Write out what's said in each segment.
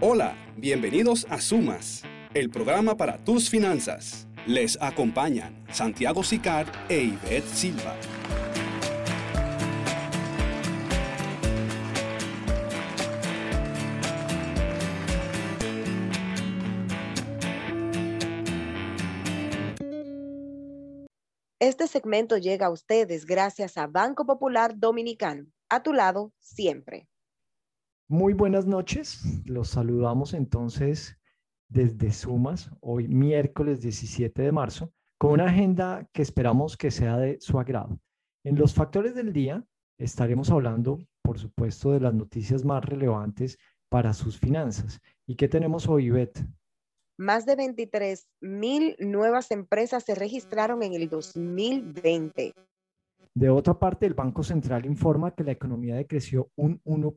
Hola, bienvenidos a Sumas, el programa para tus finanzas. Les acompañan Santiago Sicar e Ivette Silva. Este segmento llega a ustedes gracias a Banco Popular Dominicano. A tu lado, siempre. Muy buenas noches, los saludamos entonces desde Sumas, hoy miércoles 17 de marzo, con una agenda que esperamos que sea de su agrado. En los factores del día estaremos hablando, por supuesto, de las noticias más relevantes para sus finanzas. ¿Y qué tenemos hoy, Beth? Más de 23,000 nuevas empresas se registraron en el 2020. De otra parte, el Banco Central informa que la economía decreció un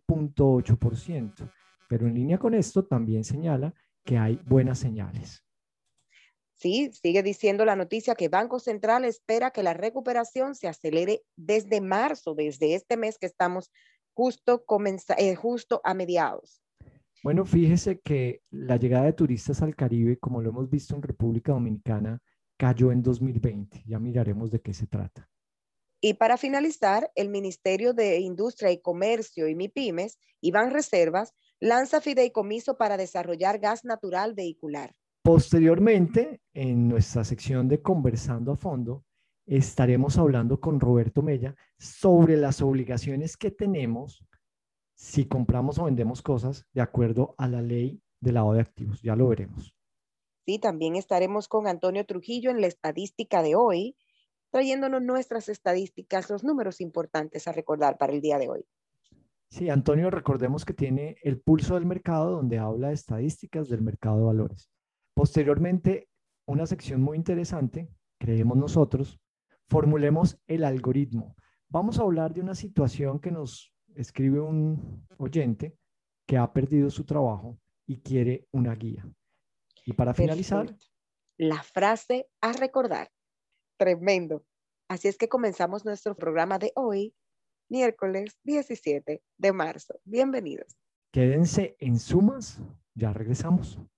1.8%, pero en línea con esto también señala que hay buenas señales. Sí, sigue diciendo la noticia que Banco Central espera que la recuperación se acelere desde marzo, desde este mes que estamos justo a mediados. Bueno, fíjese que la llegada de turistas al Caribe, como lo hemos visto en República Dominicana, cayó en 2020. Ya miraremos de qué se trata. Y para finalizar, el Ministerio de Industria y Comercio y MIPIMES y Banreservas lanza fideicomiso para desarrollar gas natural vehicular. Posteriormente, en nuestra sección de Conversando a Fondo, estaremos hablando con Roberto Mella sobre las obligaciones que tenemos si compramos o vendemos cosas de acuerdo a la ley de lavado de activos. Ya lo veremos. Sí, también estaremos con Antonio Trujillo en la estadística de hoy, trayéndonos nuestras estadísticas, los números importantes a recordar para el día de hoy. Sí, Antonio, recordemos que tiene el pulso del mercado donde habla de estadísticas del mercado de valores. Posteriormente, una sección muy interesante, creemos nosotros, formulemos el algoritmo. Vamos a hablar de una situación que nos escribe un oyente que ha perdido su trabajo y quiere una guía. Y para finalizar, Perfecto. La frase a recordar. Tremendo. Así es que comenzamos nuestro programa de hoy, miércoles 17 de marzo. Bienvenidos. quédense en Sumas, ya regresamos.